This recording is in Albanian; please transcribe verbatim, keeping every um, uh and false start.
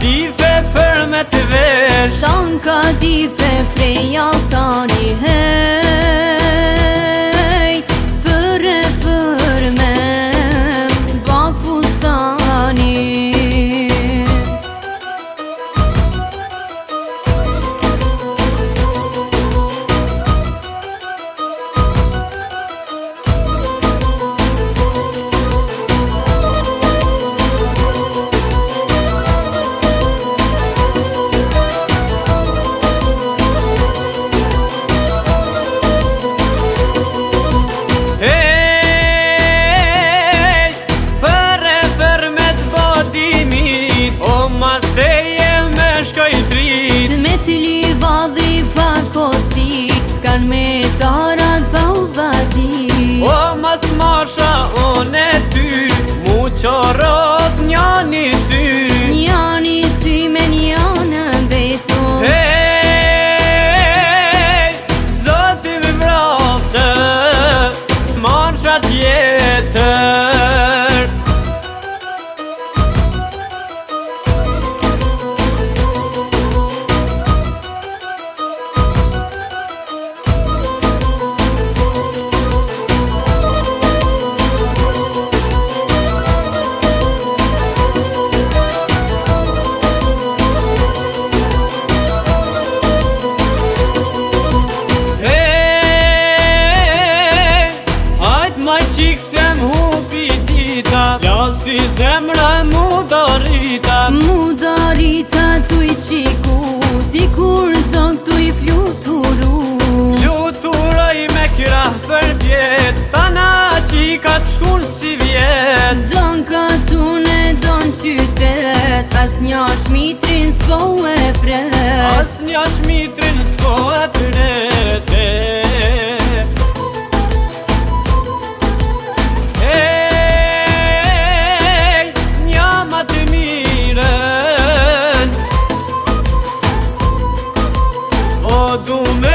dife për me të vesh, Son ka dife prej altani, hej, fërre fër me ba fustani. Shkoj trit Të me të li vadhi pa kosit, Kan me tarat pa u vadit. O mas të marsha one ty, mu qorot njani sy, Njani sy me njanën beton. Hey, zoti më vraftë, marsha tjetër. Qik se m'hupi dita, lasi zemra mu darita. Mu darita tu i qiku, si kur zon tu i fluturu. Fluturoj me krah për vjet, tana qikat shkun si vjet. Don katune, don qytet, as nja shmitrin s'po e pret. As nja shmitrin s'po e pret. Do me